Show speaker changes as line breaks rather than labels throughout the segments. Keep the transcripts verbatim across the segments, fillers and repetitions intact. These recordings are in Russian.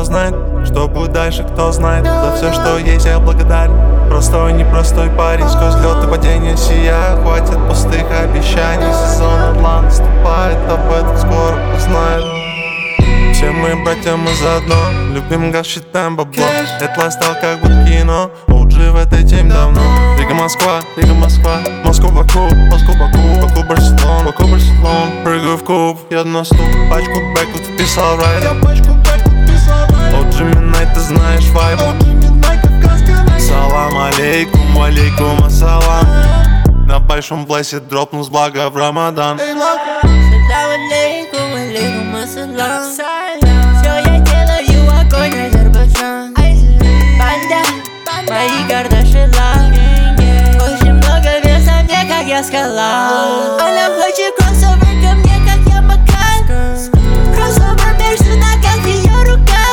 знает, что будет дальше, кто знает. За все, что есть, я благодарен. Простой, непростой парень, сквозь лед и падение сия. Хватит пустых обещаний, сезон орла наступает, об этом скоро узнают. Все мы братья, мы заодно, любим газ, считаем бабло. Это лайфстайл как будто кино, о джи в этой теме давно. Рига Москва, Рига Москва, Москва Баку, Москва Баку, Баку Барселон, Баку Барселон. Прыгаю в куб, я на стук, пачку бэку вписал райд. Я пачку бэку вписал райд. о джи Midnight, ты знаешь вайб. о джи Midnight, кавказская. Салам алейкум, алейкум ассалам. На большом плейсе дропнул с блага в Рамадан.
Салам алейкум, алейкум ассалам. Все я делаю, огонь, Азербайджан. Банда, мои кардаши лав. Очень много веса мне, как я скала. Она хочет кроссовер ко мне, как я бокал. Кроссовер между ногах, ее рука.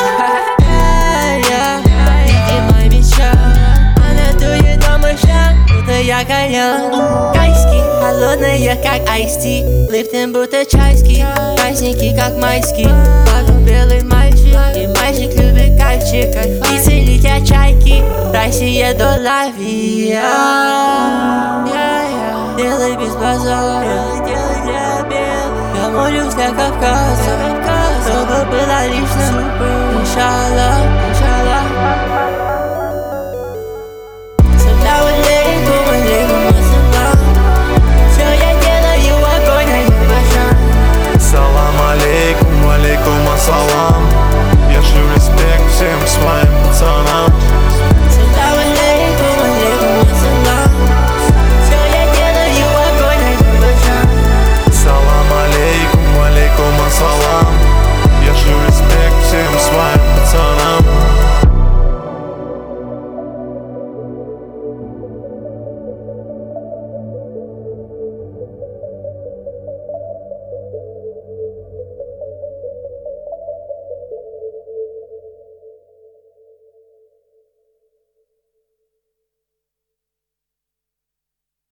Видимо мечта. Она дует на мой шаг, будто я кальян. Кайский, холодная, как айсти. Липтон, будто чайский. Праздники, как майский. Папа белый мальчик, и мальчик любит кальчик. Птицы летят чайки, Россия до лавия. Делай без базара, делай для белых. Я молюсь на Кавказе, чтобы было лично, иншаллах.